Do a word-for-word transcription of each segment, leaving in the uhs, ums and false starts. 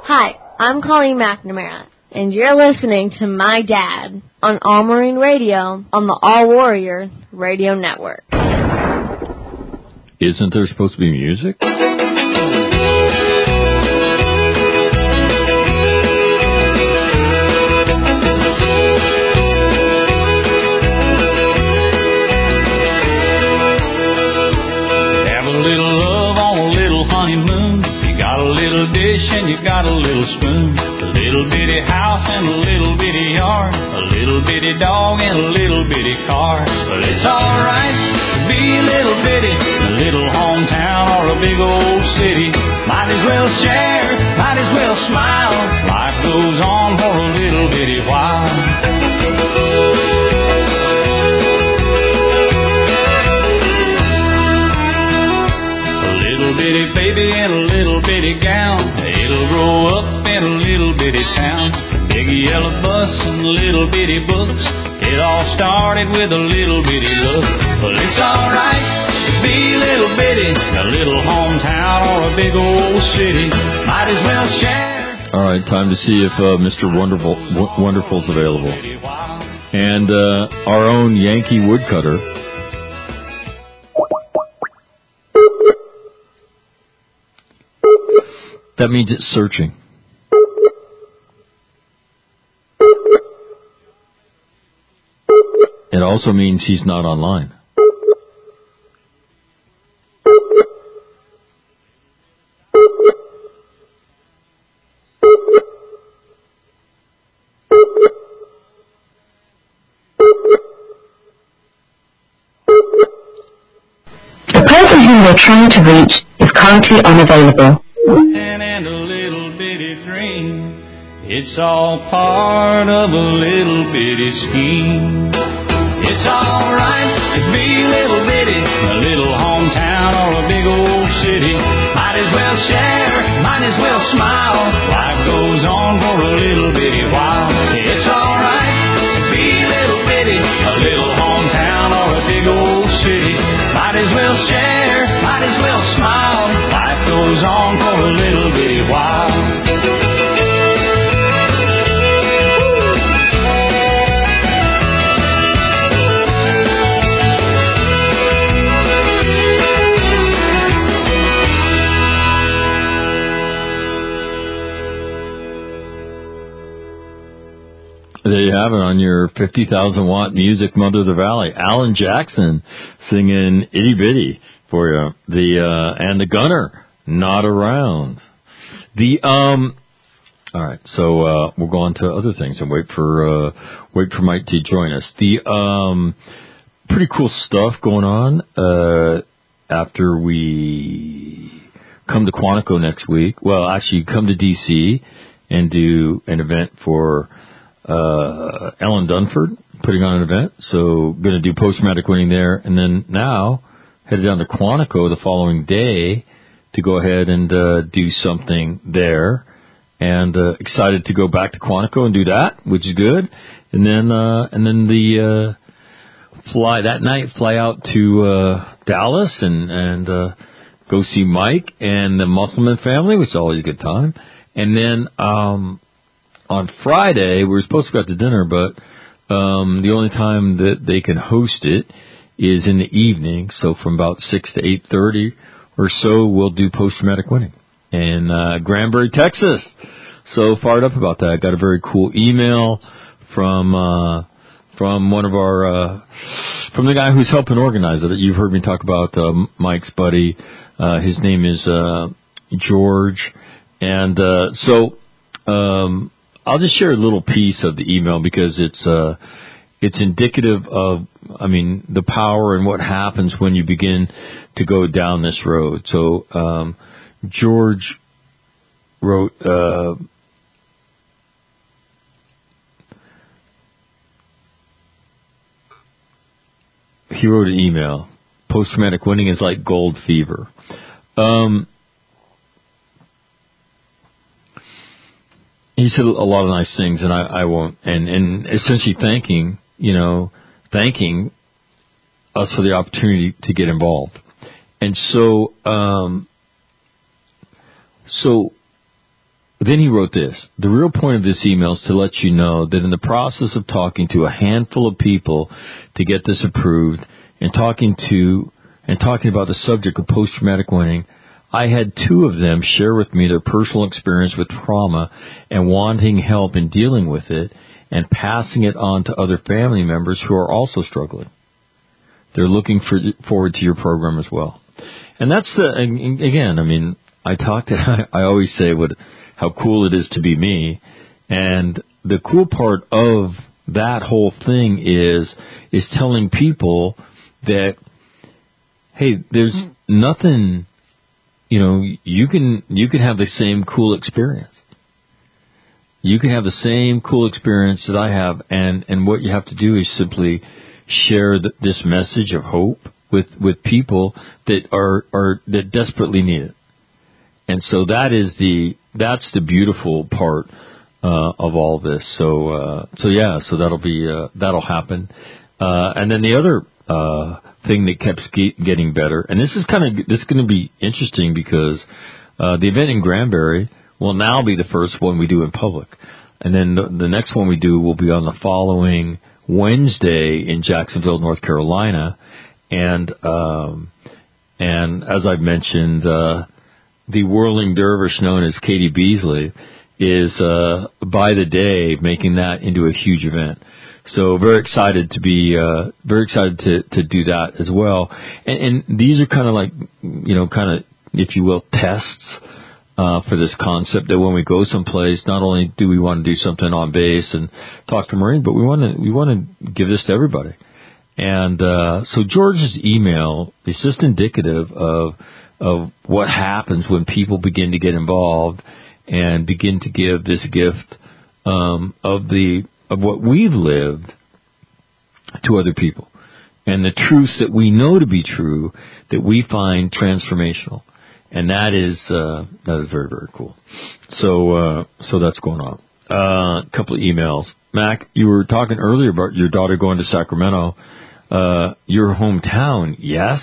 Hi, I'm Colleen McNamara, and you're listening to My Dad on All Marine Radio on the All Warrior Radio Network. Isn't there supposed to be music? And you got a little spoon, a little bitty house and a little bitty yard, a little bitty dog and a little bitty car. But it's alright to be a little bitty, a little hometown or a big old city. Might as well share, might as well smile. Life goes on for a little bitty while. A little bitty baby in a little bitty gown, it'll grow up in a little bitty town. Big yellow bus and little bitty books. It all started with a little bitty look. Well, it's alright to be a little bitty, a little hometown or a big old city. Might as well share. All right, time to see if uh, Mister Wonderful w- Wonderful's available. And uh, our own Yankee Woodcutter. That means it's searching. It also means he's not online. The person whom you're trying to reach is currently unavailable. And a little bitty dream, it's all part of a little bitty scheme. It's alright to be a little bitty, a little hometown or a big old city. Might as well share, might as well smile. Life goes on for a little bitty while. It's alright to be a little bitty, a little hometown or a big old city. Might as well share, might as well smile. Life goes on for a little bitty while. There you have it on your fifty thousand watt music, Mother of the Valley. Alan Jackson singing Itty Bitty for you. The, uh, and the Gunner, Not Around. The, um, all right, so, uh, we'll go on to other things and wait for, uh, wait for Mike to join us. The, um, pretty cool stuff going on, uh, after we come to Quantico next week. Well, actually come to D C and do an event for, Uh, Ellen Dunford putting on an event, so going to do post-traumatic winning there, and then now headed down to Quantico the following day to go ahead and uh, do something there, and uh, excited to go back to Quantico and do that, which is good, and then uh, and then the uh, fly that night, fly out to uh, Dallas and and uh, go see Mike and the Musselman family, which is always a good time, and then. Um, On Friday, we were supposed to go out to dinner, but um, the only time that they can host it is in the evening. So from about six to eight thirty or so, we'll do post-traumatic winning in uh, Granbury, Texas. So fired up about that. Got a very cool email from uh, from one of our uh, from the guy who's helping organize it. You've heard me talk about uh, Mike's buddy. Uh, his name is uh, George, and uh, so. Um, I'll just share a little piece of the email because it's uh, it's indicative of, I mean, the power and what happens when you begin to go down this road. So um, George wrote, uh, he wrote an email. Post-traumatic winning is like gold fever. Um, He said a lot of nice things, and I, I won't. And, and essentially thanking, you know, thanking us for the opportunity to get involved. And so, um, so then he wrote this. The real point of this email is to let you know that in the process of talking to a handful of people to get this approved and talking to and talking about the subject of post-traumatic winning, I had two of them share with me their personal experience with trauma and wanting help in dealing with it and passing it on to other family members who are also struggling. They're looking for, forward to your program as well. And that's, uh, again, I mean, I talk to, I always say what, how cool it is to be me. And the cool part of that whole thing is, is telling people that, hey, there's nothing, you know, you can, you can have the same cool experience. You can have the same cool experience that I have. And, and what you have to do is simply share the, this message of hope with, with people that are, are, that desperately need it. And so that is the, that's the beautiful part, uh, of all this. So, uh, so yeah, so that'll be, uh, that'll happen. Uh, and then the other, uh, thing that kept getting better, and this is kind of, this is going to be interesting because, uh, the event in Granbury will now be the first one we do in public. And then the, the next one we do will be on the following Wednesday in Jacksonville, North Carolina. And, um, and as I've mentioned, uh, the whirling dervish known as Katie Beasley is, uh, by the day making that into a huge event. So very excited to be, uh, very excited to, to do that as well. And, and these are kind of like, you know, kind of, if you will, tests, uh, for this concept that when we go someplace, not only do we want to do something on base and talk to Marines, but we want to, we want to give this to everybody. And, uh, so George's email is just indicative of, of what happens when people begin to get involved and begin to give this gift, um, of the, of what we've lived to other people and the truths that we know to be true that we find transformational. And that is, uh, that is very, very cool. So, uh, so that's going on. Uh, a couple of emails. Mac, you were talking earlier about your daughter going to Sacramento, uh, your hometown. Yes.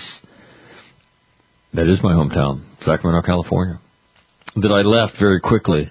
That is my hometown, Sacramento, California, that I left very quickly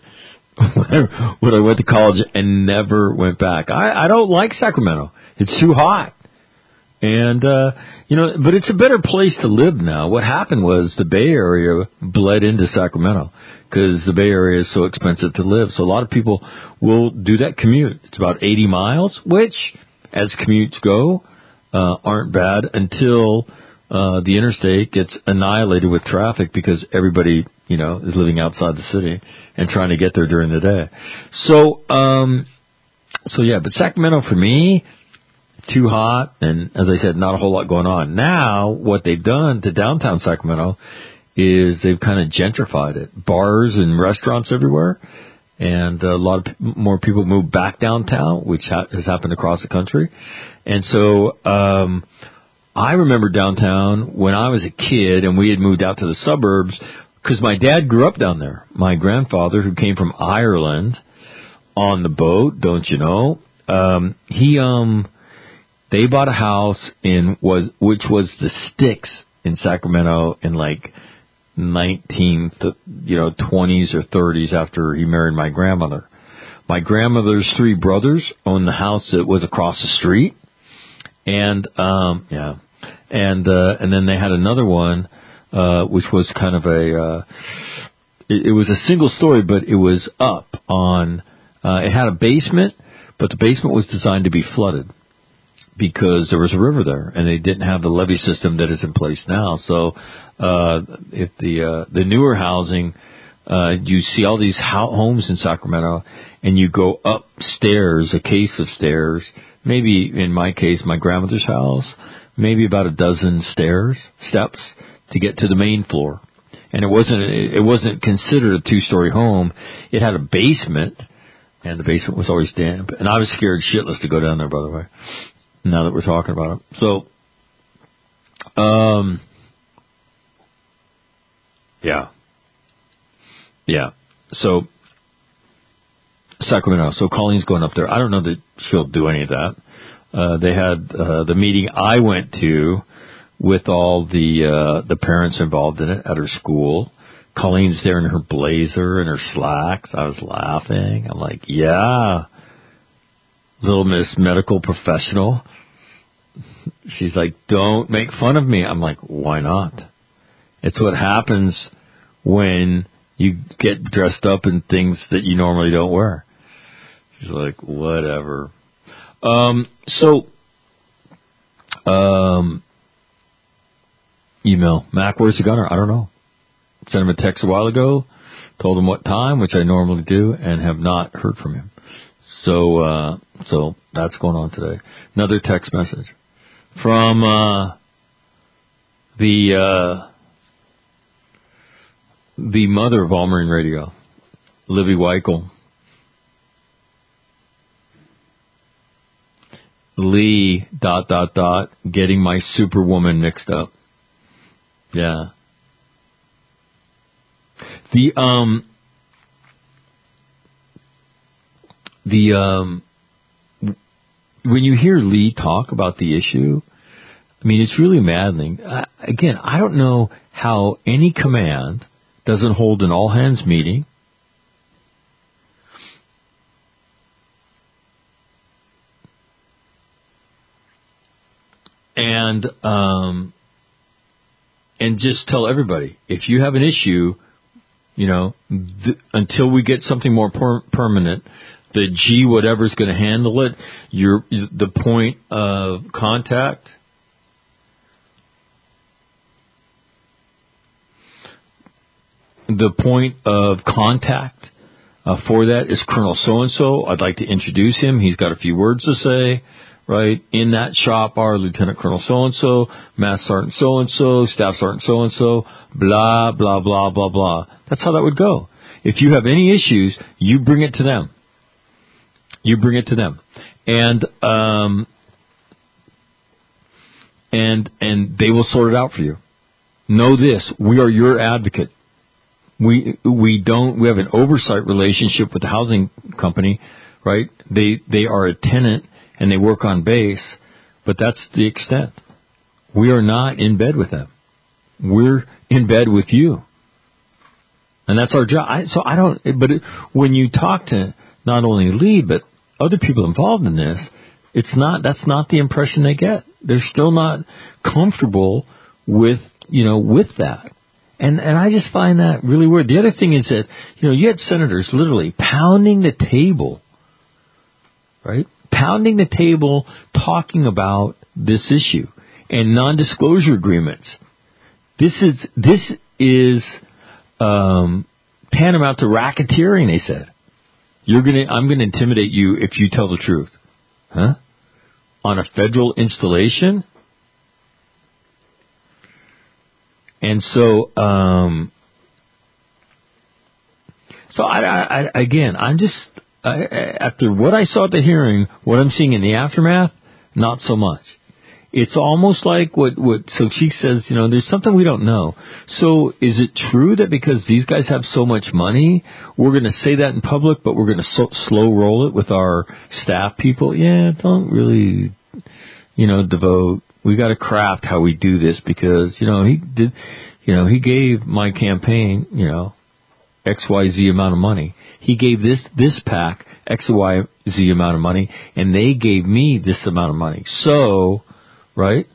when I went to college and never went back. I, I don't like Sacramento. It's too hot. And, uh, you know, but it's a better place to live now. What happened was the Bay Area bled into Sacramento because the Bay Area is so expensive to live. So a lot of people will do that commute. It's about eighty miles, which, as commutes go, uh, aren't bad until uh, the interstate gets annihilated with traffic because everybody, you know, is living outside the city and trying to get there during the day. So, um, so yeah, but Sacramento for me, too hot, and as I said, not a whole lot going on. Now, what they've done to downtown Sacramento is they've kind of gentrified it. Bars and restaurants everywhere, and a lot of more people move back downtown, which ha- has happened across the country. And so, um, I remember downtown when I was a kid and we had moved out to the suburbs because my dad grew up down there. My grandfather, who came from Ireland on the boat, don't you know, um, he, um, they bought a house in was which was the Sticks in Sacramento in like nineteen, you know, twenties or thirties after he married my grandmother. My grandmother's three brothers owned the house that was across the street, and um, yeah, and uh, and then they had another one uh, which was kind of a uh, it, it was a single story, but it was up on. Uh, it had a basement, but the basement was designed to be flooded because there was a river there, and they didn't have the levee system that is in place now. So, uh, if the, uh, the newer housing, uh, you see all these ho- homes in Sacramento, and you go upstairs, a case of stairs, maybe in my case, my grandmother's house, maybe about a dozen stairs, steps to get to the main floor. And it wasn't, it wasn't considered a two-story home. It had a basement, and the basement was always damp. And I was scared shitless to go down there, by the way, now that we're talking about it. So, um, yeah. Yeah. So, Sacramento. So Colleen's going up there. I don't know that she'll do any of that. Uh, they had, uh, the meeting I went to with all the, uh, the parents involved in it at her school Colleen's there in her blazer and her slacks. I was laughing. I'm like, yeah. Little Miss Medical Professional. She's like, don't make fun of me. I'm like, why not? It's what happens when you get dressed up in things that you normally don't wear. She's like, whatever. Um, so, um, email. Mac, where's the gunner? I don't know. Sent him a text a while ago, told him what time, which I normally do, and have not heard from him. So, uh, so that's going on today. Another text message from, uh, the, uh, the mother of All Marine Radio, Libby Weichel. Lee, dot, dot, dot, getting my Superwoman mixed up. Yeah. The, um, the, um, when you hear Lee talk about the issue, I mean, it's really maddening. Uh, again, I don't know how any command doesn't hold an all-hands meeting and, um, and just tell everybody, if you have an issue, you know, th- until we get something more per- permanent, the G whatever's going to handle it, your the point of contact, the point of contact uh, for that is Colonel So-and-so. I'd like to introduce him. He's got a few words to say, right? In that shop are Lieutenant Colonel So-and-so, Master Sergeant So-and-so, Staff Sergeant So-and-so, blah, blah, blah, blah, blah. That's how that would go. If you have any issues, you bring it to them. You bring it to them. And, um, and, and they will sort it out for you. Know this, we are your advocate. We, we don't, we have an oversight relationship with the housing company, right? They, they are a tenant and they work on base, but that's the extent. We are not in bed with them. We're in bed with you. And that's our job. I, so I don't, but it, when you talk to not only Lee, but other people involved in this, it's not, that's not the impression they get. They're still not comfortable with, you know, with that. And, and I just find that really weird. The other thing is that, you know, you had senators literally pounding the table, right? Pounding the table talking about this issue and non-disclosure agreements. This is, this is, um, tantamount to racketeering, they said. You're gonna, I'm gonna intimidate you if you tell the truth. Huh? On a federal installation? And so, um, so I, I, I again, I'm just, I, after what I saw at the hearing, what I'm seeing in the aftermath, not so much. It's almost like what, what, so she says, you know, there's something we don't know. So is it true that because these guys have so much money, we're going to say that in public, but we're going to so, slow roll it with our staff people? Yeah, don't really, you know, devote. We got to craft how we do this because, you know, he did, you know, he gave my campaign, you know, X Y Z amount of money. He gave this, this pack X Y Z amount of money, and they gave me this amount of money. So, right?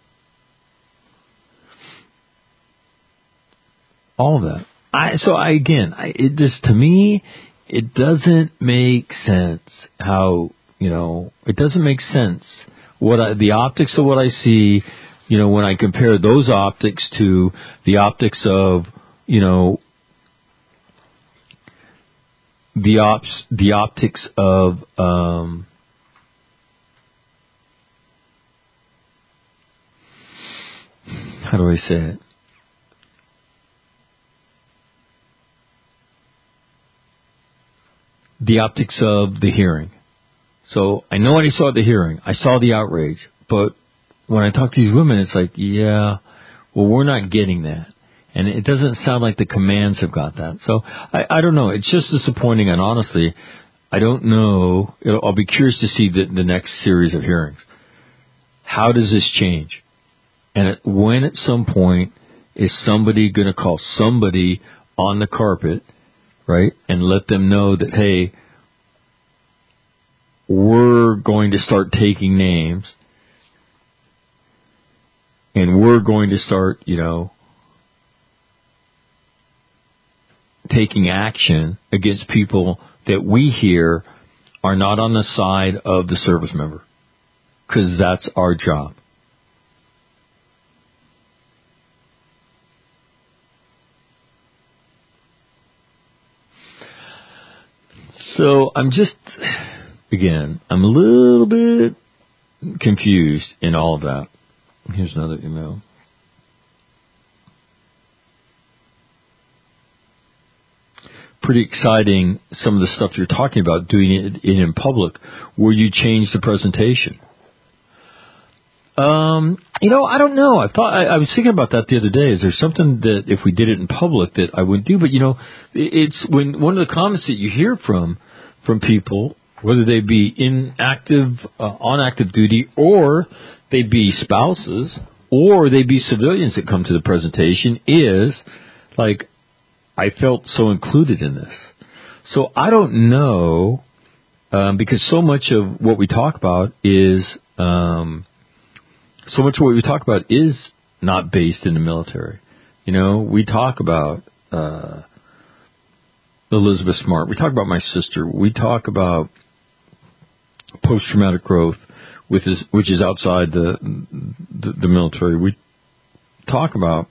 All of that. I, so I, again, I, it just, to me, it doesn't make sense how, you know, it doesn't make sense what I, the optics of what I see, you know, when I compare those optics to the optics of, you know, the ops, the optics of, um, how do I say it? The optics of the hearing. So I know what I saw at the hearing. I saw the outrage. But when I talk to these women, it's like, yeah, well, we're not getting that. And it doesn't sound like the commands have got that. So I, I don't know. It's just disappointing. And honestly, I don't know. It'll, I'll be curious to see the, the next series of hearings. How does this change? And at, when at some point is somebody going to call somebody on the carpet, right, and let them know that, hey, we're going to start taking names, and we're going to start, you know, taking action against people that we hear are not on the side of the service member, because that's our job. So I'm just, again, I'm a little bit confused in all of that. Here's another email. Pretty exciting, some of the stuff you're talking about, doing it in, in public. Will you change the presentation? Um, you know, I don't know. I thought I, I was thinking about that the other day. Is there something that if we did it in public that I wouldn't do? But you know, it's when one of the comments that you hear from from people, whether they be in active, uh, on active duty, or they be spouses, or they be civilians that come to the presentation, is like, I felt so included in this. So I don't know, um, because so much of what we talk about is, um, so much of what we talk about is not based in the military. You know, we talk about uh, Elizabeth Smart. We talk about my sister. We talk about post-traumatic growth, which is, which is outside the, the the military. We talk about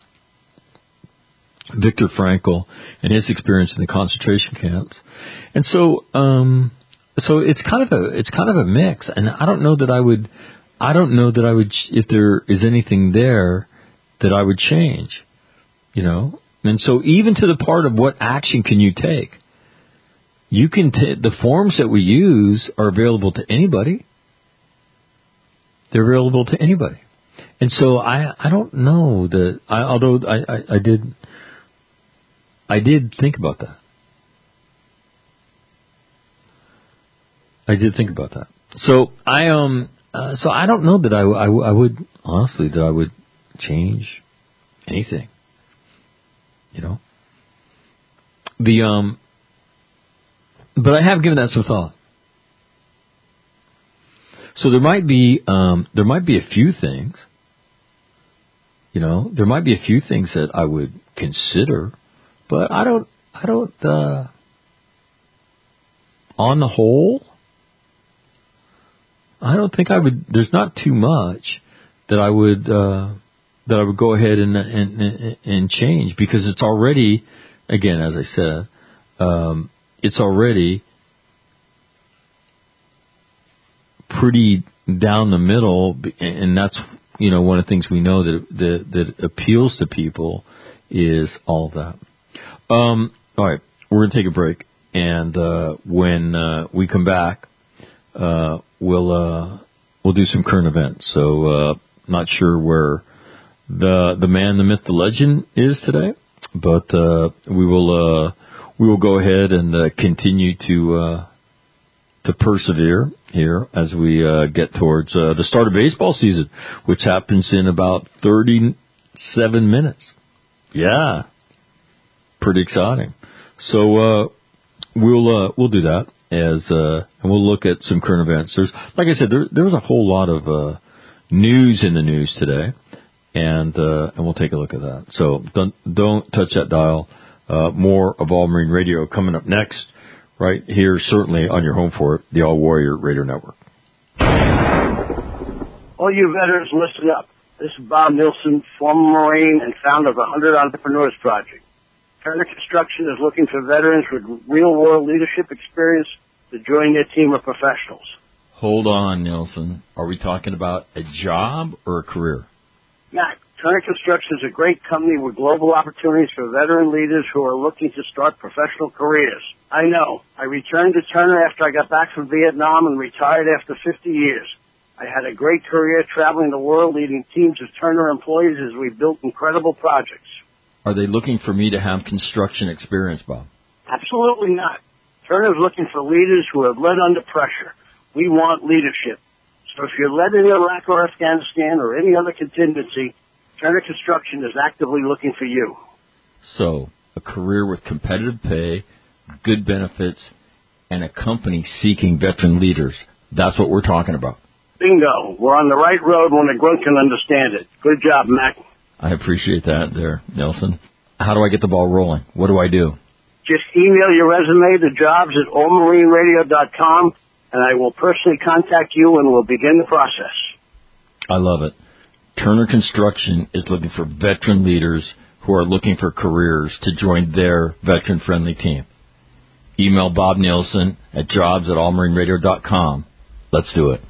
Viktor Frankl and his experience in the concentration camps, and so um, so it's kind of a it's kind of a mix. And I don't know that I would I don't know that I would if there is anything there that I would change, you know. And so even to the part of what action can you take, you can t- the forms that we use are available to anybody. They're available to anybody, and so I I don't know that I, although I, I, I did. I did think about that. I did think about that. So I um uh, so I don't know that I, I, I would honestly that I would change anything. You know. The um. But I have given that some thought. So there might be um there might be a few things. You know, there might be a few things that I would consider. But I don't, I don't, uh, on the whole, I don't think I would, there's not too much that I would, uh, that I would go ahead and, and, and change, because it's already, again, as I said, um, it's already pretty down the middle, and that's, you know, one of the things we know that, that, that appeals to people is all of that. Um, all right, we're going to take a break, and uh, when uh, we come back, uh, we'll uh, we'll do some current events. So, uh, not sure where the the man, the myth, the legend is today, but uh, we will uh, we will go ahead and uh, continue to uh, to persevere here as we uh, get towards uh, the start of baseball season, which happens in about thirty-seven minutes. Yeah. Pretty exciting. So uh, we'll uh, we'll do that as uh, and we'll look at some current events. There's, like I said, there there was a whole lot of uh, news in the news today, and uh, and we'll take a look at that. So don't don't touch that dial. Uh, more of All Marine Radio coming up next, right here, certainly on your home for it, the All Warrior Radio Network. All you veterans, listen up. This is Bob Nilsson, former Marine and founder of the one hundred Entrepreneurs Project. Turner Construction is looking for veterans with real-world leadership experience to join their team of professionals. Hold on, Nelson. Are we talking about a job or a career? Matt, Turner Construction is a great company with global opportunities for veteran leaders who are looking to start professional careers. I know. I returned to Turner after I got back from Vietnam and retired after fifty years. I had a great career traveling the world, leading teams of Turner employees as we built incredible projects. Are they looking for me to have construction experience, Bob? Absolutely not. Turner's looking for leaders who have led under pressure. We want leadership. So if you're led in Iraq or Afghanistan or any other contingency, Turner Construction is actively looking for you. So, a career with competitive pay, good benefits, and a company seeking veteran leaders. That's what we're talking about. Bingo. We're on the right road when a grunt can understand it. Good job, Mac. I appreciate that there, Nelson. How do I get the ball rolling? What do I do? Just email your resume to jobs at all marine radio dot com, and I will personally contact you and we'll begin the process. I love it. Turner Construction is looking for veteran leaders who are looking for careers to join their veteran-friendly team. Email Bob Nielsen at jobs at all marine radio dot com. Let's do it.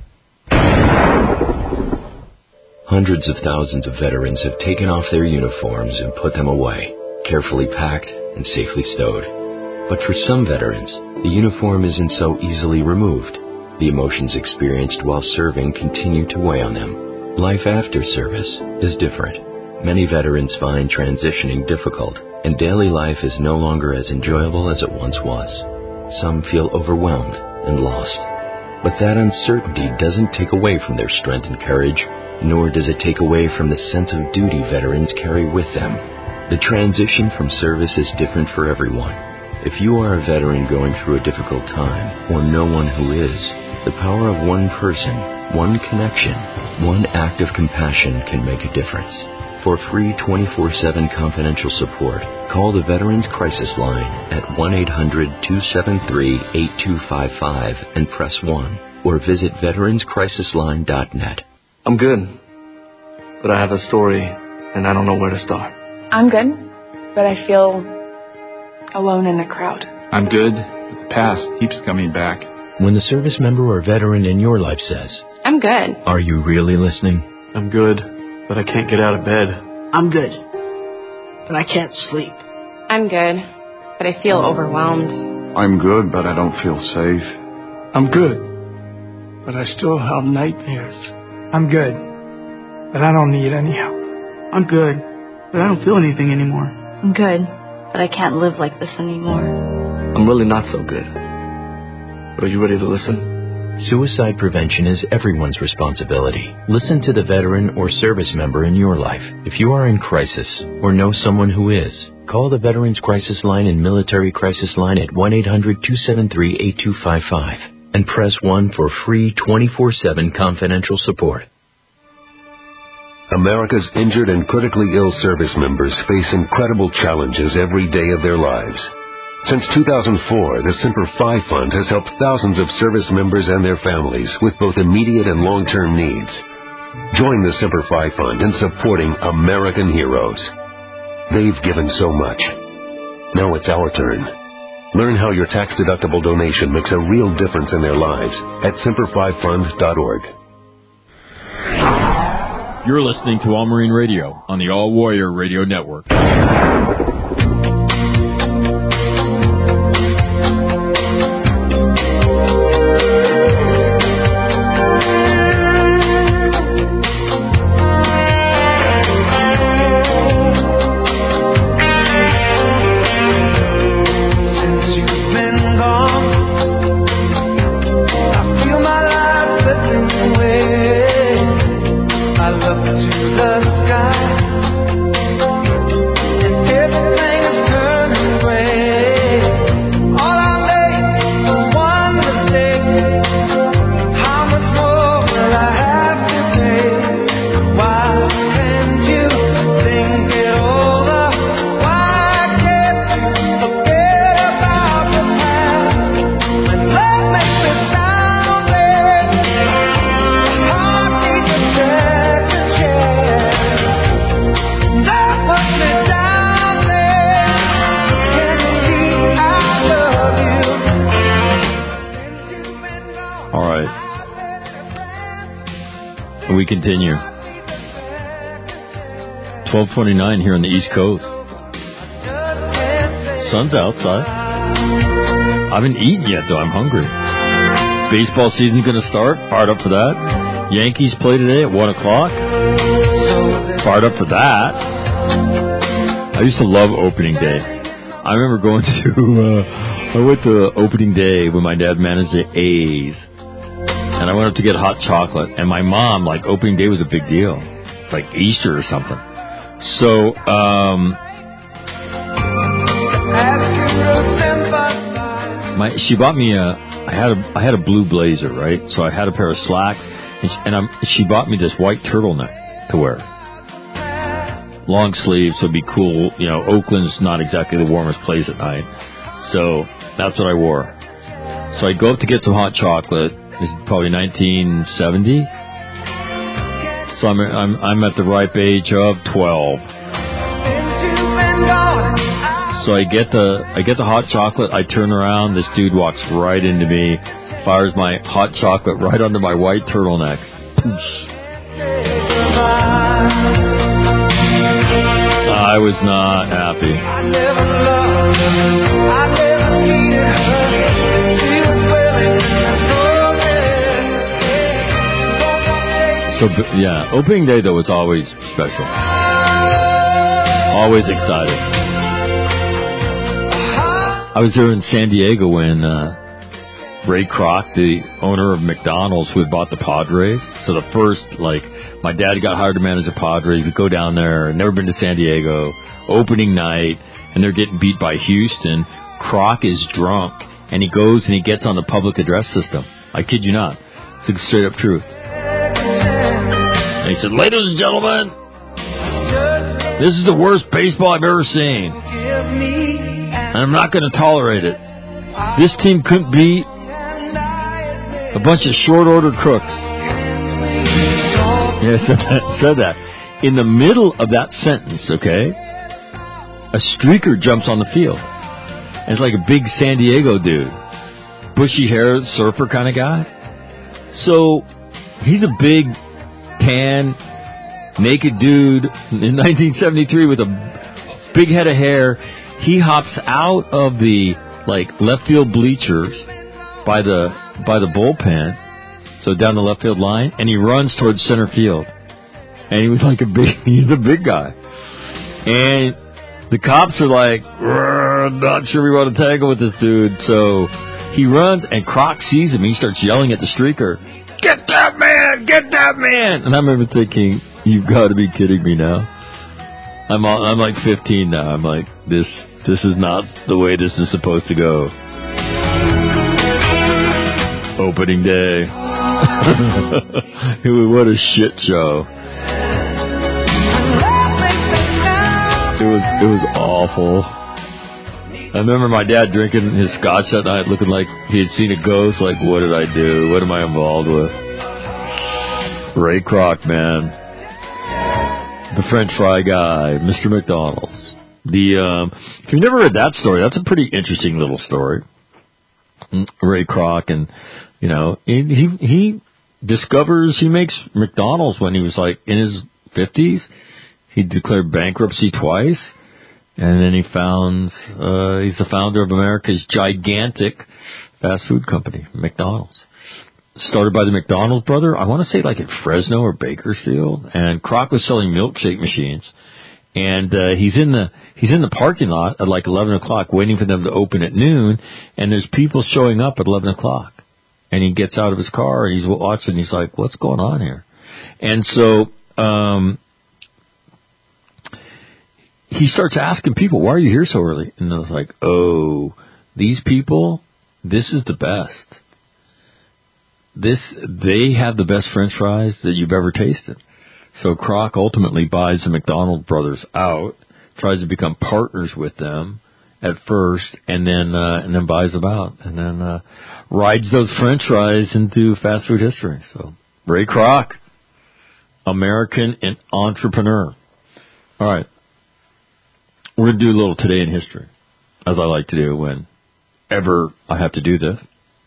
Hundreds of thousands of veterans have taken off their uniforms and put them away, carefully packed and safely stowed. But for some veterans, the uniform isn't so easily removed. The emotions experienced while serving continue to weigh on them. Life after service is different. Many veterans find transitioning difficult, and daily life is no longer as enjoyable as it once was. Some feel overwhelmed and lost. But that uncertainty doesn't take away from their strength and courage, nor does it take away from the sense of duty veterans carry with them. The transition from service is different for everyone. If you are a veteran going through a difficult time, or know one who is, the power of one person, one connection, one act of compassion can make a difference. For free twenty-four seven confidential support, call the Veterans Crisis Line at one eight hundred two seven three eight two five five and press one, or visit veterans crisis line dot net. I'm good, but I have a story, and I don't know where to start. I'm good, but I feel alone in the crowd. I'm good, but the past keeps coming back. When the service member or veteran in your life says, I'm good. Are you really listening? I'm good, but I can't get out of bed. I'm good, but I can't sleep. I'm good, but I feel overwhelmed. I'm good, but I don't feel safe. I'm good, but I still have nightmares. I'm good, but I don't need any help. I'm good, but I don't feel anything anymore. I'm good, but I can't live like this anymore. I'm really not so good. Are you ready to listen? Suicide prevention is everyone's responsibility. Listen to the veteran or service member in your life. If you are in crisis or know someone who is, call the Veterans Crisis Line and Military Crisis Line at one eight hundred two seven three eight two five five and press one for free twenty-four seven confidential support. America's injured and critically ill service members face incredible challenges every day of their lives. Since two thousand four, the Semper Fi Fund has helped thousands of service members and their families with both immediate and long-term needs. Join the Semper Fi Fund in supporting American heroes. They've given so much. Now it's our turn. Learn how your tax-deductible donation makes a real difference in their lives at semper fi fund dot org. You're listening to All Marine Radio on the All Warrior Radio Network. We continue. twelve twenty-nine here on the East Coast. Sun's outside. I haven't eaten yet, though. I'm hungry. Baseball season's going to start. Fired up for that. Yankees play today at one o'clock. Fired up for that. I used to love opening day. I remember going to, uh, I went to opening day when my dad managed the A's. And I went up to get hot chocolate. And my mom, like, opening day was a big deal. It's like Easter or something. So, um, she bought me a, I had a, I had a blue blazer, right? So I had a pair of slacks, and she, and I'm, she bought me this white turtleneck to wear. Long sleeves, so it'd be cool. You know, Oakland's not exactly the warmest place at night. So that's what I wore. So I go up to get some hot chocolate. This is probably nineteen seventy. So I'm, I'm, I'm at the ripe age of twelve. So I get the, I get the hot chocolate. I turn around. This dude walks right into me, fires my hot chocolate right under my white turtleneck. Poosh. I was not happy. So, yeah, opening day, though, was always special. Always excited. I was there in San Diego when uh, Ray Kroc, the owner of McDonald's, who had bought the Padres. So the first, like, my dad got hired to manage the Padres. We go down there. Never been to San Diego. Opening night, and they're getting beat by Houston. Kroc is drunk, and he goes and he gets on the public address system. I kid you not. It's the straight up truth. And he said, "Ladies and gentlemen, this is the worst baseball I've ever seen. And I'm not going to tolerate it. This team couldn't beat a bunch of short-order crooks." Yeah, said that, said that. In the middle of that sentence, okay, a streaker jumps on the field. And it's like a big San Diego dude. Bushy hair, surfer kind of guy. So he's a big, tan, naked dude in nineteen seventy-three with a big head of hair. He hops out of the like left field bleachers by the by the bullpen, so down the left field line, and he runs towards center field. And he was like a big, he's a big guy. And the cops are like, not sure we want to tangle with this dude. So he runs, and Kroc sees him. He starts yelling at the streaker, "Get that man! Get that man!" And I remember thinking, you've got to be kidding me now. I'm all, I'm like fifteen now. I'm like, this this is not the way this is supposed to go. Opening day. What a shit show. It was it was awful. I remember my dad drinking his scotch that night, looking like he had seen a ghost. Like, what did I do? What am I involved with? Ray Kroc, man. The French fry guy, Mister McDonald's. The um, if you've never read that story, that's a pretty interesting little story. Ray Kroc, and you know, he he discovers he makes McDonald's when he was like in his fifties. He declared bankruptcy twice, and then he found uh, he's the founder of America's gigantic fast food company, McDonald's. Started by the McDonald brother, I want to say like at Fresno or Bakersfield, and Kroc was selling milkshake machines, and uh, he's in the he's in the parking lot at like eleven o'clock, waiting for them to open at noon, and there's people showing up at eleven o'clock, and he gets out of his car and he's watching. He's like, "What's going on here?" And so um, he starts asking people, "Why are you here so early?" And I was like, "Oh, these people, this is the best. This, they have the best French fries that you've ever tasted." So Kroc ultimately buys the McDonald brothers out, tries to become partners with them at first, and then uh, and then buys them out, and then uh, rides those French fries into fast food history. So Ray Kroc, American and entrepreneur. All right, we're gonna do a little Today in History, as I like to do whenever I have to do this.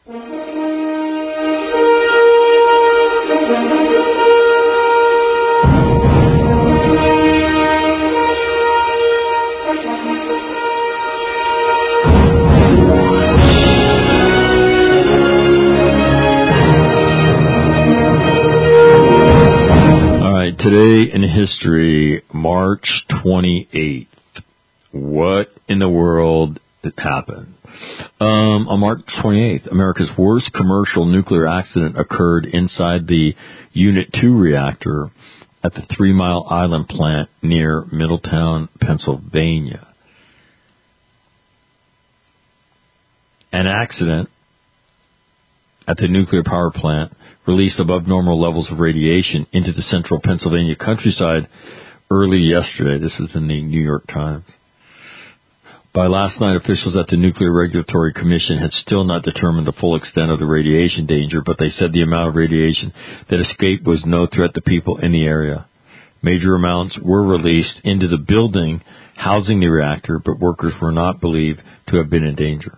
Today in history, March twenty-eighth. What in the world happened? Um, on March twenty-eighth, America's worst commercial nuclear accident occurred inside the Unit two reactor at the Three Mile Island plant near Middletown, Pennsylvania. an accident at the nuclear power plant released above normal levels of radiation into the central Pennsylvania countryside early yesterday. This was in the New York Times. By last night, officials at the Nuclear Regulatory Commission had still not determined the full extent of the radiation danger, but they said the amount of radiation that escaped was no threat to people in the area. Major amounts were released into the building housing the reactor, but workers were not believed to have been in danger.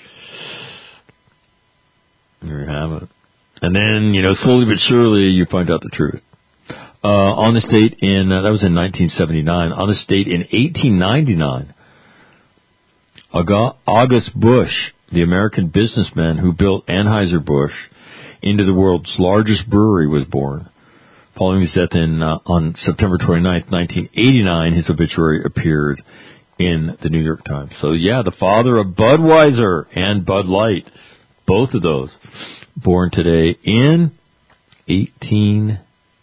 There you have it. And then, you know, slowly but surely you find out the truth. Uh, on the state in, uh, that was in nineteen seventy-nine, on the state in eighteen ninety-nine, August Busch, the American businessman who built Anheuser-Busch into the world's largest brewery, was born. Following his death in, uh, on September twenty-ninth, nineteen eighty-nine, his obituary appeared in the New York Times. So, yeah, the father of Budweiser and Bud Light, both of those, born today in eighteen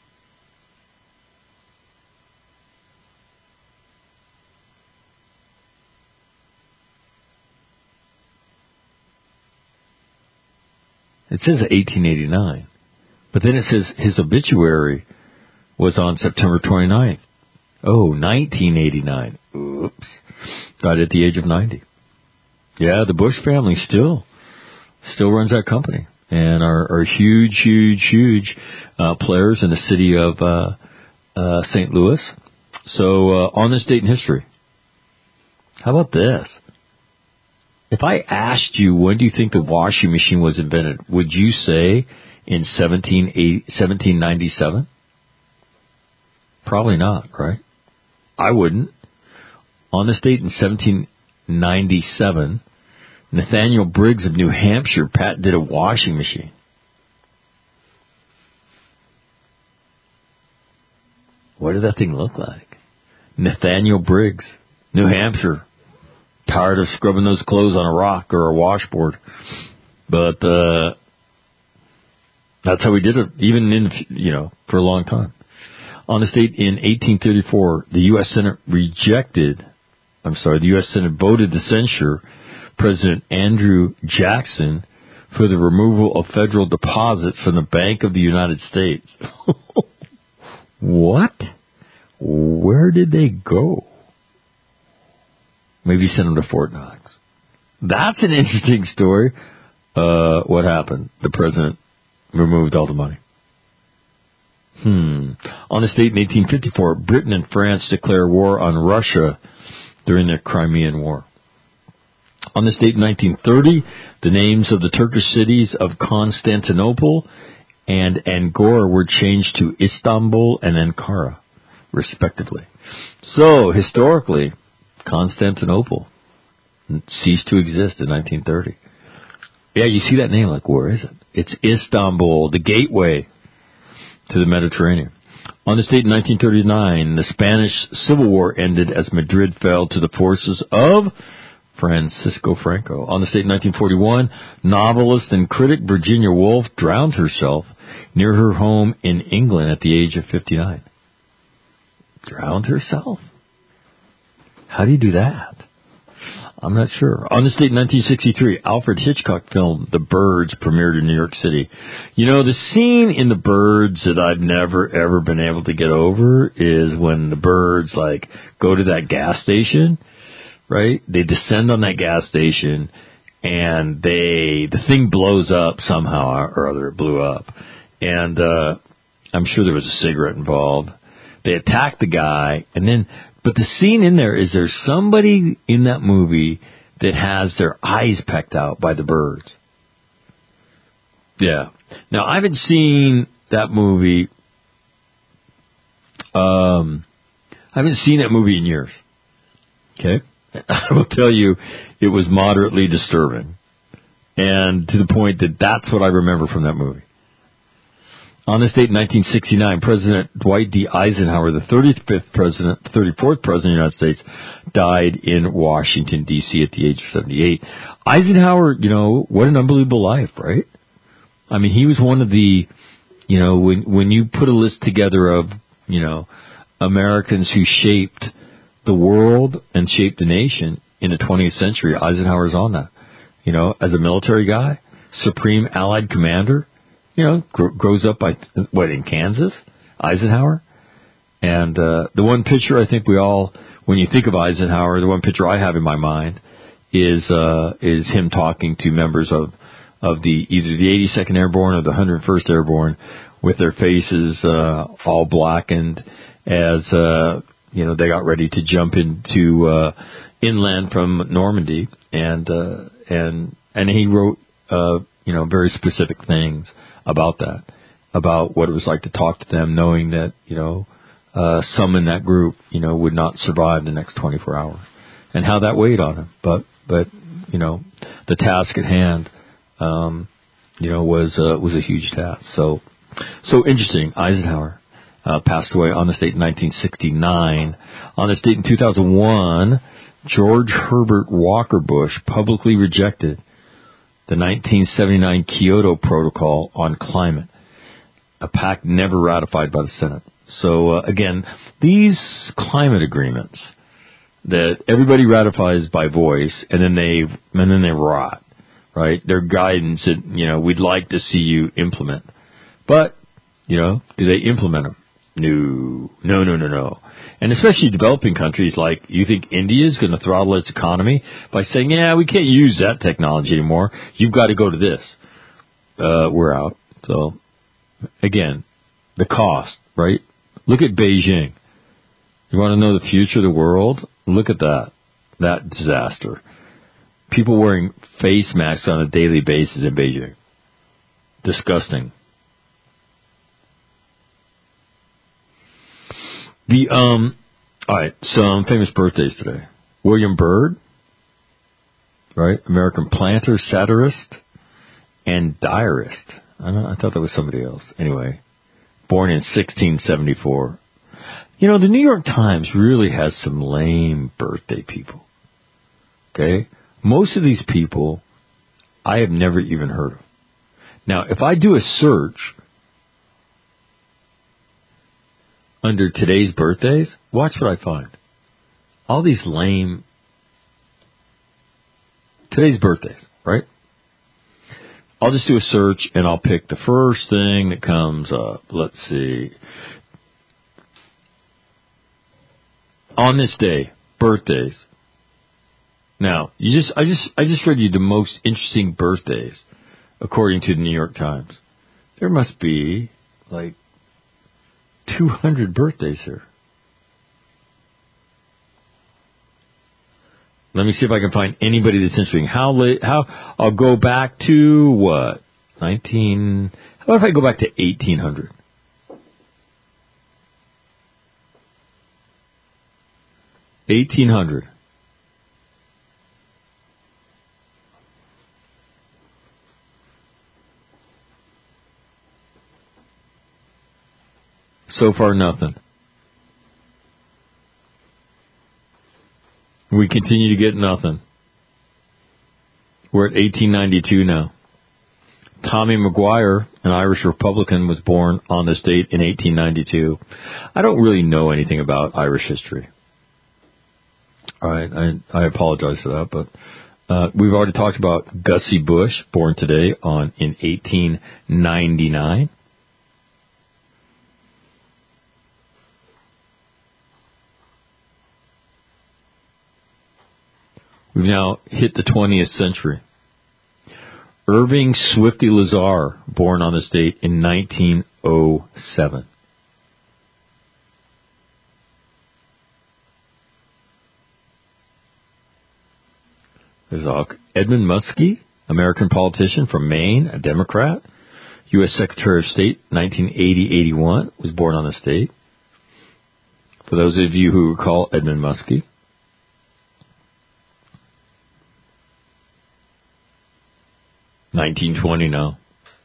It says eighteen eighty-nine, but then it says his obituary was on September twenty-ninth. Oh, nineteen eighty-nine. Oops. Died at the age of ninety. Yeah, the Bush family still, still runs that company and are, are huge, huge, huge uh, players in the city of uh, uh, Saint Louis. So, uh, on this date in history, how about this? If I asked you, when do you think the washing machine was invented, would you say in seventeen ninety-seven? Probably not, right? I wouldn't. On this date in seventeen ninety-seven, Nathaniel Briggs of New Hampshire patented a washing machine. What did that thing look like? Nathaniel Briggs, New Hampshire. Tired of scrubbing those clothes on a rock or a washboard. But uh that's how we did it, even in, you know, for a long time. On this date in eighteen thirty-four, the U S Senate rejected, I'm sorry, the U S Senate voted to censure President Andrew Jackson for the removal of federal deposits from the Bank of the United States. What? Where did they go? Maybe send them to Fort Knox. That's an interesting story. Uh, what happened? The president removed all the money. Hmm. On this date in eighteen fifty-four, Britain and France declare war on Russia during the Crimean War. On this date in nineteen thirty, the names of the Turkish cities of Constantinople and Angora were changed to Istanbul and Ankara, respectively. So, historically, Constantinople ceased to exist in nineteen thirty. Yeah, you see that name, like, where is it? It's Istanbul, the gateway to the Mediterranean. On this date in nineteen thirty-nine, the Spanish Civil War ended as Madrid fell to the forces of Francisco Franco. On this date in nineteen forty-one, novelist and critic Virginia Woolf drowned herself near her home in England at the age of fifty-nine. Drowned herself? How do you do that? I'm not sure. On this date in nineteen sixty-three, Alfred Hitchcock film The Birds premiered in New York City. You know, the scene in The Birds that I've never, ever been able to get over is when the birds, like, go to that gas station, right? They descend on that gas station, and they, the thing blows up somehow or other. It blew up. And uh I'm sure there was a cigarette involved. They attack the guy, and then... But the scene in there is there's somebody in that movie that has their eyes pecked out by the birds. Yeah. Now, I haven't seen that movie. Um, I haven't seen that movie in years. Okay? I will tell you, it was moderately disturbing. And to the point that that's what I remember from that movie. On this date in nineteen sixty-nine, President Dwight D. Eisenhower, the thirty-fifth president, thirty-fourth president of the United States, died in Washington, D C at the age of seventy-eight. Eisenhower, you know, what an unbelievable life, right? I mean, he was one of the, you know, when when you put a list together of, you know, Americans who shaped the world and shaped the nation in the twentieth century, Eisenhower's on that. you know, as a military guy, Supreme Allied Commander, you know, gr- grows up by, what, in Kansas? Eisenhower? And uh, the one picture I think we all, when you think of Eisenhower, the one picture I have in my mind is uh, is him talking to members of, of the either the eighty-second Airborne or the one hundred first Airborne with their faces uh, all blackened as, uh, you know, they got ready to jump into uh, inland from Normandy. And, uh, and, and he wrote, uh, you know, very specific things about that, about what it was like to talk to them, knowing that, you know, uh, some in that group, you know, would not survive the next twenty-four hours, and how that weighed on him. But, but, you know, the task at hand, um, you know, was, uh, was a huge task. So, so interesting. Eisenhower, uh, passed away on this date in nineteen sixty-nine. On this date in two thousand one, George Herbert Walker Bush publicly rejected the nineteen seventy-nine Kyoto Protocol on climate, a pact never ratified by the Senate. So, uh, again, these climate agreements that everybody ratifies by voice and then they and then they rot, right? They're guidance that, you know, we'd like to see you implement. But, you know, do they implement them? No, no, no, no, no. And especially developing countries, like, you think India is going to throttle its economy by saying, yeah, we can't use that technology anymore. You've got to go to this. Uh, we're out. So, again, the cost, right? Look at Beijing. You want to know the future of the world? Look at that. That disaster. People wearing face masks on a daily basis in Beijing. Disgusting. The, um, alright, some famous birthdays today. William Byrd, right? American planter, satirist, and diarist. I don't know, I thought that was somebody else. Anyway, born in sixteen seventy-four. You know, the New York Times really has some lame birthday people. Okay? Most of these people I have never even heard of. Now, if I do a search under today's birthdays, watch what I find. All these lame, today's birthdays, right? I'll just do a search and I'll pick the first thing that comes up. Let's see. On this day, birthdays. Now, you just, I just, I just read you the most interesting birthdays according to the New York Times. There must be like two hundred birthdays here. Let me see if I can find anybody that's interesting. How late? How? I'll go back to what? Nineteen. How about if I go back to eighteen hundred? Eighteen hundred. So far, nothing. We continue to get nothing. We're at eighteen ninety-two now. Tommy Maguire, an Irish Republican, was born on this date in eighteen ninety-two. I don't really know anything about Irish history. All right, I, I apologize for that, but uh, we've already talked about Gussie Bush, born today on in eighteen ninety-nine. We've now hit the twentieth century. Irving Swifty Lazar, born on this date in nineteen oh seven. There's Edmund Muskie, American politician from Maine, a Democrat, U S Secretary of State, nineteen eighty to eighty-one, was born on this date. For those of you who recall Edmund Muskie. nineteen twenty now.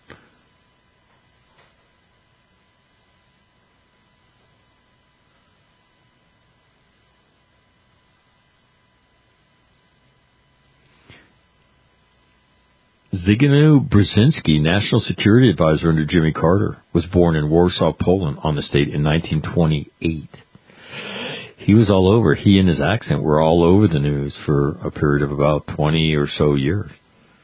Zbigniew Brzezinski, National Security Advisor under Jimmy Carter, was born in Warsaw, Poland on this date in nineteen twenty-eight. He was all over. He and his accent were all over the news for a period of about twenty or so years.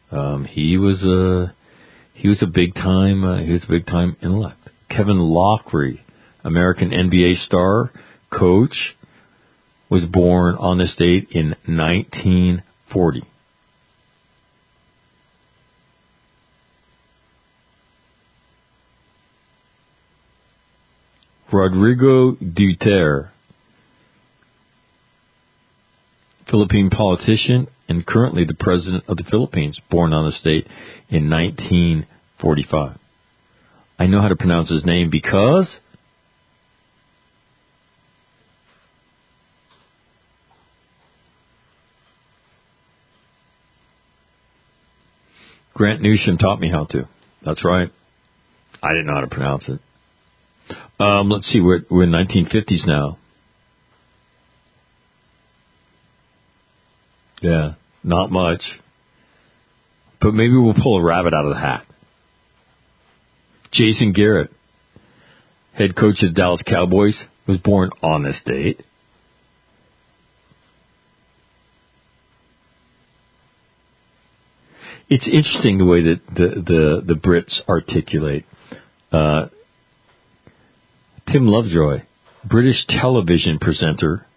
Um, he was a he was a big time uh, he was a big time intellect. Kevin Lockery, American N B A star, coach, was born on this date in nineteen forty. Rodrigo Duterte, Philippine politician and currently the president of the Philippines, born on this date in nineteen forty-five. I know how to pronounce his name because Grant Newsham taught me how to. That's right. I didn't know how to pronounce it. Um, let's see, we're, we're in nineteen fifties now. Yeah, not much. But maybe we'll pull a rabbit out of the hat. Jason Garrett, head coach of the Dallas Cowboys, was born on this date. It's interesting the way that the, the, the Brits articulate. Uh, Tim Lovejoy, British television presenter.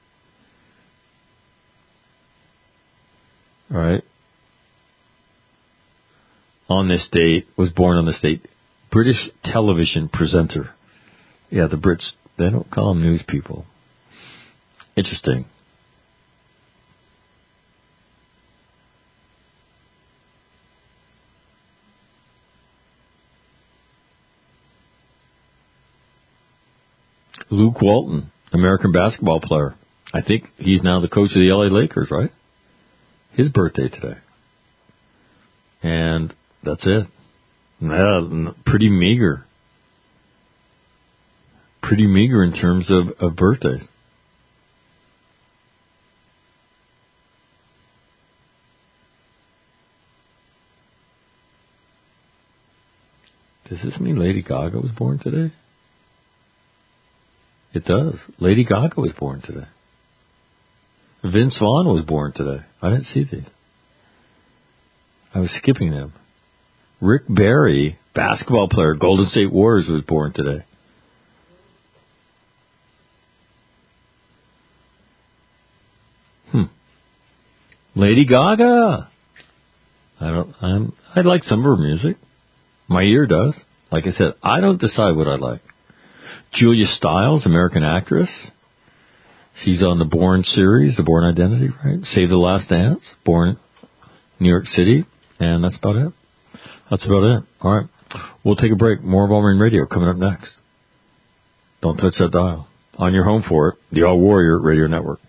All right. On this date, was born on this date. British television presenter. Yeah, the Brits, they don't call them news people. Interesting. Luke Walton, American basketball player. I think he's now the coach of the L A Lakers, right? His birthday today. And that's it. Yeah, pretty meager. Pretty meager in terms of, of birthdays. Does this mean Lady Gaga was born today? It does. Lady Gaga was born today. Vince Vaughn was born today. I didn't see these. I was skipping them. Rick Barry, basketball player, Golden State Warriors, was born today. Hmm. Lady Gaga. I don't. I'm. I like some of her music. My ear does. Like I said, I don't decide what I like. Julia Stiles, American actress. She's on the Bourne series, the Bourne Identity, right? Save the Last Dance, Bourne, New York City, and that's about it. That's about it. All right. We'll take a break. More of All Marine Radio coming up next. Don't touch that dial. On your home for it, the All Warrior Radio Network.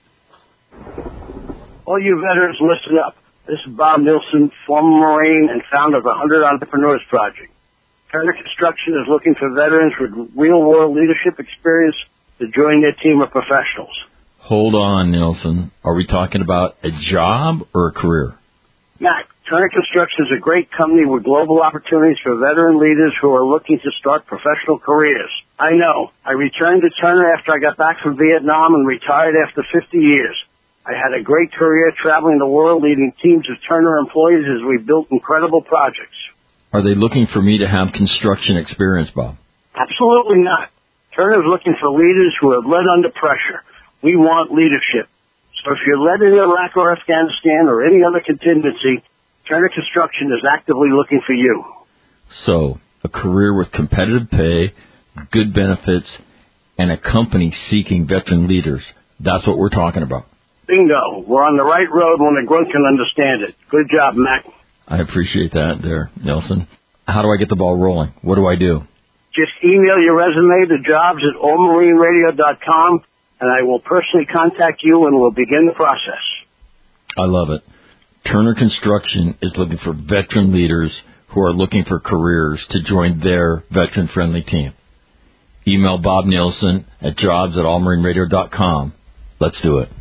All you veterans, listen up. This is Bob Nilsson, former Marine and founder of the one hundred Entrepreneurs Project. Turner Construction is looking for veterans with real-world leadership experience to join their team of professionals. Hold on, Nilsson. Are we talking about a job or a career? Mac, Turner Construction is a great company with global opportunities for veteran leaders who are looking to start professional careers. I know. I returned to Turner after I got back from Vietnam and retired after fifty years. I had a great career traveling the world leading teams of Turner employees as we built incredible projects. Are they looking for me to have construction experience, Bob? Absolutely not. Turner is looking for leaders who have led under pressure. We want leadership. So if you're led in Iraq or Afghanistan or any other contingency, Turner Construction is actively looking for you. So, a career with competitive pay, good benefits, and a company seeking veteran leaders. That's what we're talking about. Bingo. We're on the right road when a grunt can understand it. Good job, Mac. I appreciate that there, Nelson. How do I get the ball rolling? What do I do? Just email your resume to jobs at all marine radio dot com, and I will personally contact you and we'll begin the process. I love it. Turner Construction is looking for veteran leaders who are looking for careers to join their veteran-friendly team. Email Bob Nielsen at jobs at all marine radio dot com. Let's do it.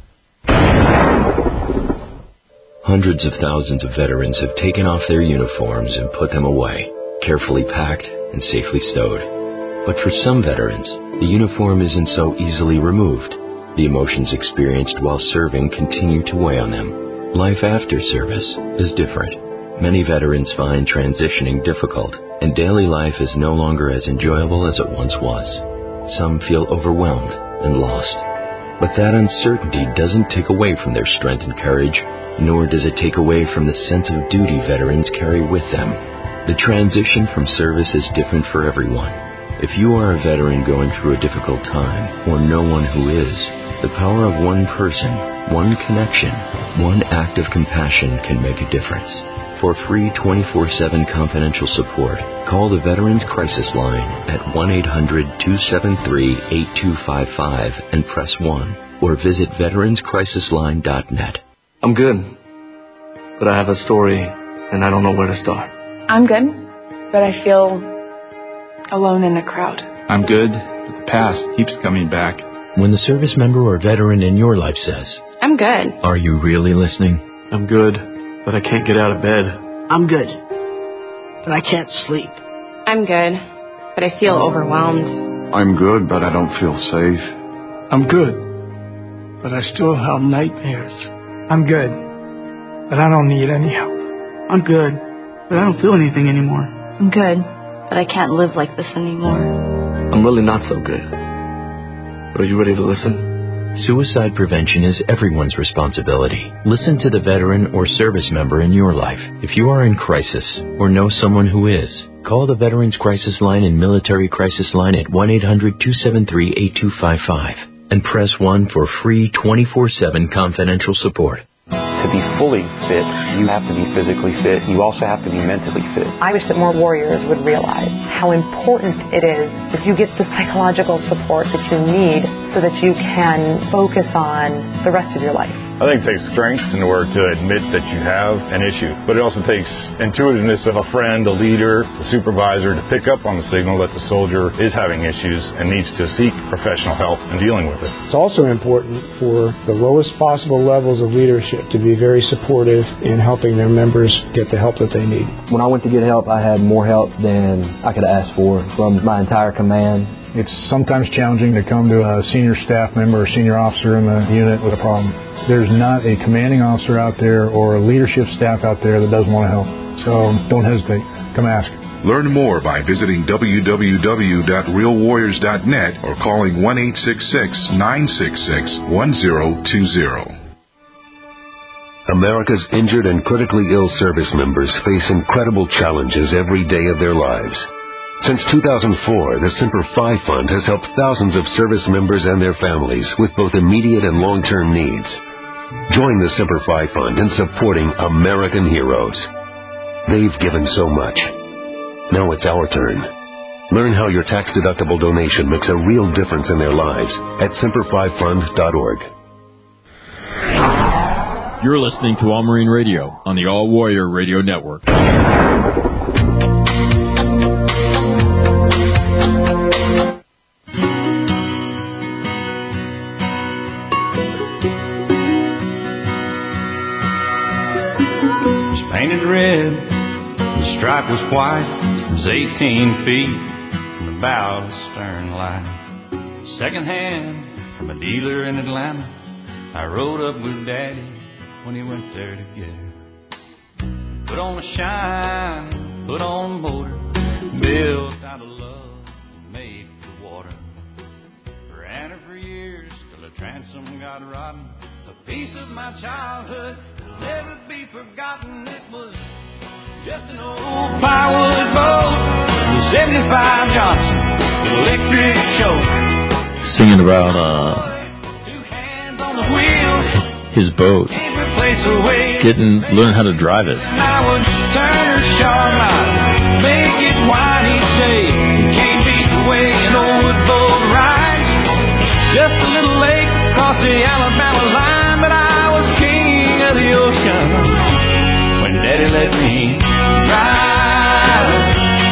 Hundreds of thousands of veterans have taken off their uniforms and put them away, carefully packed and safely stowed. But for some veterans, the uniform isn't so easily removed. The emotions experienced while serving continue to weigh on them. Life after service is different. Many veterans find transitioning difficult, and daily life is no longer as enjoyable as it once was. Some feel overwhelmed and lost. But that uncertainty doesn't take away from their strength and courage, nor does it take away from the sense of duty veterans carry with them. The transition from service is different for everyone. If you are a veteran going through a difficult time, or know one who is, the power of one person, one connection, one act of compassion can make a difference. For free twenty-four seven confidential support, call the Veterans Crisis Line at one eight hundred two seven three eight two five five and press one, or visit veterans crisis line dot net. I'm good, but I have a story, and I don't know where to start. I'm good, but I feel alone in the crowd. I'm good, but the past keeps coming back. When the service member or veteran in your life says, I'm good. Are you really listening? I'm good, but I can't get out of bed. I'm good, but I can't sleep. I'm good, but I feel overwhelmed. I'm good, but I don't feel safe. I'm good, but I still have nightmares. I'm good, but I don't need any help. I'm good, but I don't feel anything anymore. I'm good, but I can't live like this anymore. I'm really not so good. But are you ready to listen? Suicide prevention is everyone's responsibility. Listen to the veteran or service member in your life. If you are in crisis or know someone who is, call the Veterans Crisis Line and Military Crisis Line at one eight hundred two seven three eight two five five and press one for free twenty-four seven confidential support. To be fully fit, you have to be physically fit. You also have to be mentally fit. I wish that more warriors would realize how important it is that you get the psychological support that you need so that you can focus on the rest of your life. I think it takes strength in order to admit that you have an issue, but it also takes intuitiveness of a friend, a leader, a supervisor to pick up on the signal that the soldier is having issues and needs to seek professional help in dealing with it. It's also important for the lowest possible levels of leadership to be very supportive in helping their members get the help that they need. When I went to get help, I had more help than I could ask for from my entire command. It's sometimes challenging to come to a senior staff member or senior officer in the unit with a problem. There's not a commanding officer out there or a leadership staff out there that doesn't want to help. So don't hesitate. Come ask. Learn more by visiting w w w dot real warriors dot net or calling one eight six six nine six six one zero two zero. America's injured and critically ill service members face incredible challenges every day of their lives. Since two thousand four, the Semper Fi Fund has helped thousands of service members and their families with both immediate and long-term needs. Join the Semper Fi Fund in supporting American heroes. They've given so much. Now it's our turn. Learn how your tax-deductible donation makes a real difference in their lives at semper fi fund dot org. You're listening to All Marine Radio on the All Warrior Radio Network. Painted red, the stripe was white, it was eighteen feet from the bow to the stern line. Second hand from a dealer in Atlanta, I rode up with Daddy when he went there to get her. Put on a shine, put on a motor, built out of love and made for water. Ran her for years till the transom got rotten. A piece of my childhood will never be forgotten. It was just an old firewood boat, the seventy-five Johnson electric choke. Singing about uh, his boat, getting learn how to drive it. I would turn her sharp, I'd make it wide. He'd say, "You can't beat the way an old boat rides." Just a little lake across the Alabama line, but I was king of the ocean when Daddy let me drive.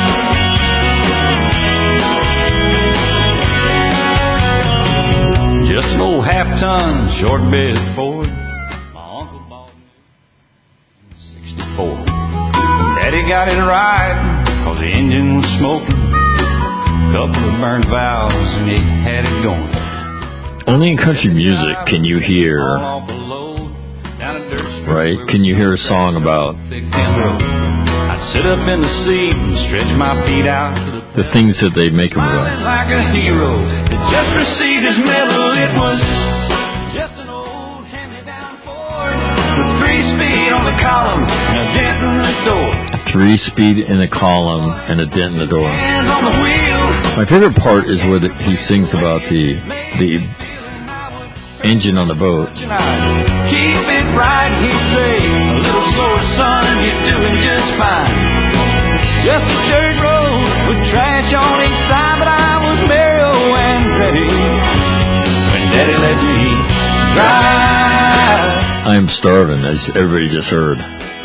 Just an old half-ton short bed Ford my uncle bought me in sixty-four. Daddy got it right cause the engine was smoking, couple of burned valves and he had it going. Only in country music can you hear right? Can you hear a song about I'd sit up in the seat and stretch my feet out to the, the things that they make him about? Like a hero that just received his medal. It was just an old hand-me-down Ford with three speed on the column and a dent in the door. Three speed in the column and a dent in the door. Hands on the wheel. My favorite part is where the, he sings about the the engine on the boat. Keep it right, he'd say. A little slower, son, you're doing just fine. Just a dirt road with trash on each side, but I was merry and ready when Daddy let me drive. I am starving, as everybody just heard.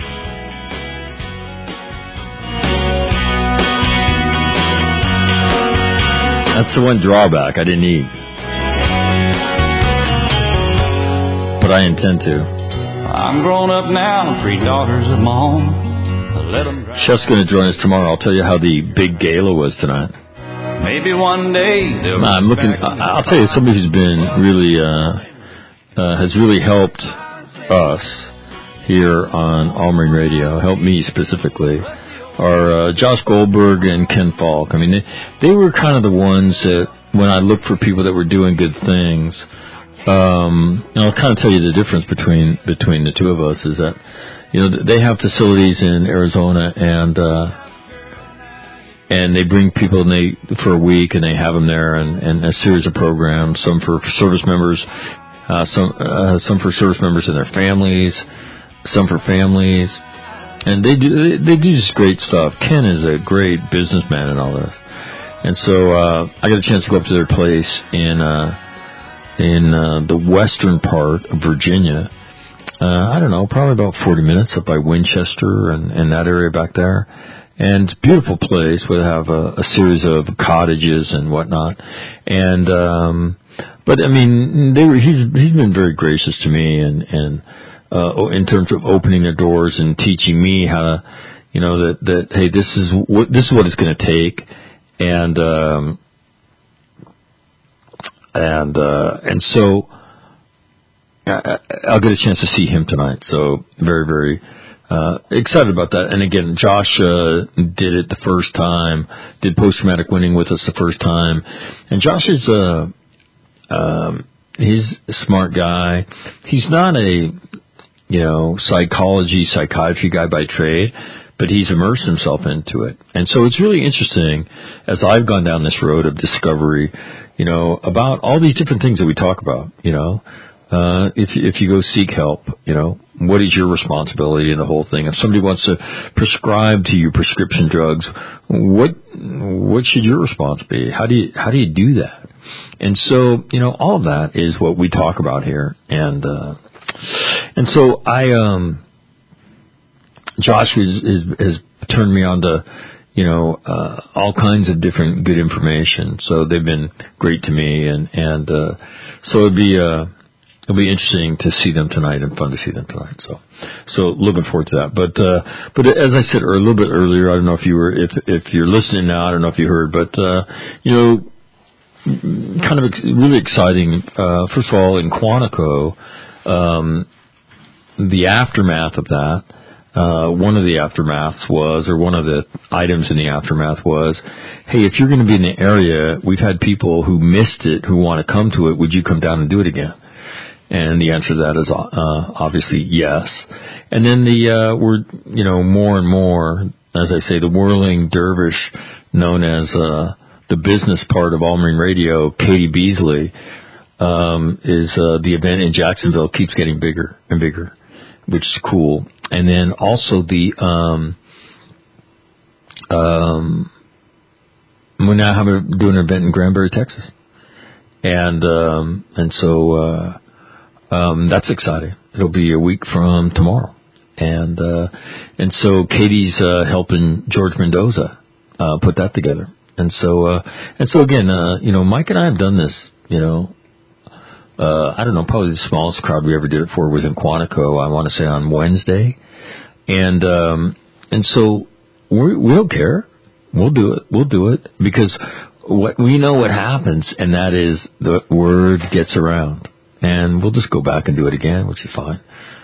That's the one drawback I didn't eat. But I intend to. I'm grown up now, three daughters of my own. Let them drive. Chef's going to join us tomorrow. I'll tell you how the big gala was tonight. Maybe one day they'll nah, I'm looking. I, I'll tell you, somebody who's been really uh, uh, has really helped us here on All Marine Radio. Helped me specifically. Are uh, Josh Goldberg and Ken Falk. I mean, they, they were kind of the ones that when I looked for people that were doing good things. Um, and I'll kind of tell you the difference between between the two of us is that, you know, they have facilities in Arizona and uh, and they bring people and they for a week and they have them there and, and a series of programs, some for service members, uh, some uh, some for service members and their families, some for families, and they do they, they do just great stuff. Ken is a great businessman in all this, and so uh, I got a chance to go up to their place in. Uh, in uh, the western part of Virginia. Uh, I don't know, probably about forty minutes up by Winchester and, and that area back there. And it's a beautiful place where they have a, a series of cottages and whatnot. And, um, but I mean, they were, he's, he's been very gracious to me and, and, uh, in terms of opening their doors and teaching me how to, you know, that, that, hey, this is what, this is what it's going to take. And, um, And, uh, and so I, I'll get a chance to see him tonight. So very, very, uh, excited about that. And again, Josh, uh, did it the first time, did post-traumatic winning with us the first time. And Josh is, uh, um, he's a smart guy. He's not a, you know, psychology, psychiatry guy by trade, but he's immersed himself into it. And so it's really interesting as I've gone down this road of discovery, you know, about all these different things that we talk about, you know, uh, if, if you go seek help, you know, what is your responsibility in the whole thing? If somebody wants to prescribe to you prescription drugs, what, what should your response be? How do you, how do you do that? And so, you know, all of that is what we talk about here. And, uh, and so I, um, Josh is, is, has turned me on to, you know, uh, all kinds of different good information. So they've been great to me, and and uh, so it'd be uh, it'll be interesting to see them tonight and fun to see them tonight. So so looking forward to that. But uh, but as I said a little bit earlier, I don't know if you were if if you're listening now, I don't know if you heard, but uh, you know, kind of ex- really exciting. Uh, first of all, in Quantico, um, the aftermath of that. Uh, one of the aftermaths was, or one of the items in the aftermath was, hey, if you're going to be in the area, we've had people who missed it who want to come to it. Would you come down and do it again? And the answer to that is uh, obviously yes. And then the uh, we're you know more and more, as I say, the whirling dervish, known as uh, the business part of All Marine Radio, Katie Beasley, um, is uh, the event in Jacksonville keeps getting bigger and bigger, which is cool. And then also the, um, um, we're now having, doing an event in Granbury, Texas. And, um, and so, uh, um, that's exciting. It'll be a week from tomorrow. And, uh, and so Katie's, uh, helping George Mendoza, uh, put that together. And so, uh, and so again, uh, you know, Mike and I have done this, you know, Uh, I don't know, probably the smallest crowd we ever did it for was in Quantico, I want to say on Wednesday. And, um, and so we, we don't care. We'll do it. We'll do it because what we know what happens, and that is the word gets around, and we'll just go back and do it again, which is fine.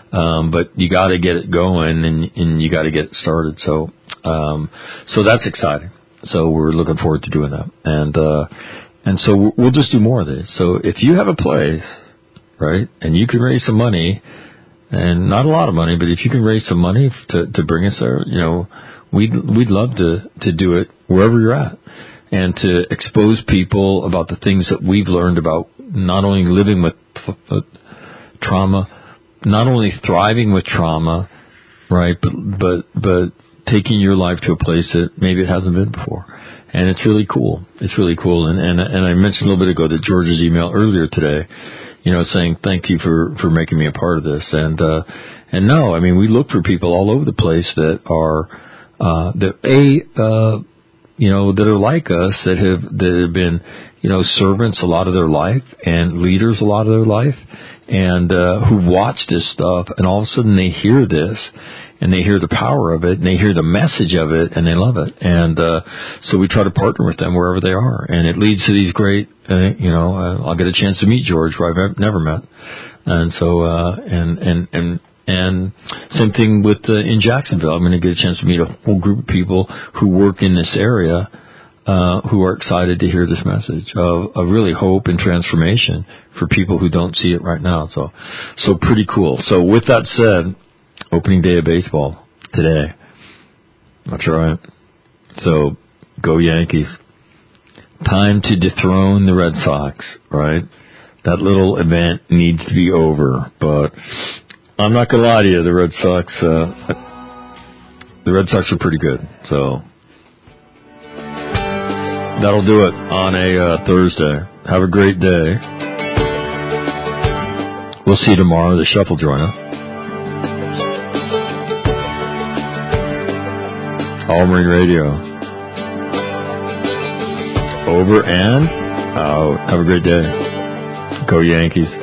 Um, but you got to get it going, and, and you got to get it started. So, um, so that's exciting. So we're looking forward to doing that, and uh, and so we'll just do more of this. So if you have a place, right, and you can raise some money, and not a lot of money, but if you can raise some money to to bring us there, you know, we'd we'd love to to do it wherever you're at, and to expose people about the things that we've learned about not only living with uh, trauma, not only thriving with trauma, right, but but but taking your life to a place that maybe it hasn't been before. And it's really cool. It's really cool. And and, and I mentioned a little bit ago that George's email earlier today, you know, saying thank you for, for making me a part of this. And uh, and no, I mean, we look for people all over the place that are uh, that a uh, you know, that are like us, that have that have been, you know, servants a lot of their life and leaders a lot of their life, and uh, who watch this stuff, and all of a sudden they hear this, and they hear the power of it, and they hear the message of it, and they love it. And uh, so we try to partner with them wherever they are, and it leads to these great, uh, you know, uh, I'll get a chance to meet George, who I've never met, and so uh, and and and. And same thing with uh, in Jacksonville. I'm going to get a chance to meet a whole group of people who work in this area, uh, who are excited to hear this message of, of really hope and transformation for people who don't see it right now. So, so pretty cool. So with that said, opening day of baseball today. That's right. So go Yankees. Time to dethrone the Red Sox, right? That little event needs to be over, but I'm not going to lie to you, the Red Sox, uh, the Red Sox are pretty good. So that'll do it on a uh, Thursday. Have a great day. We'll see you tomorrow. The Shuffle joiner. All Marine Radio. Over and out. Have a great day. Go Yankees.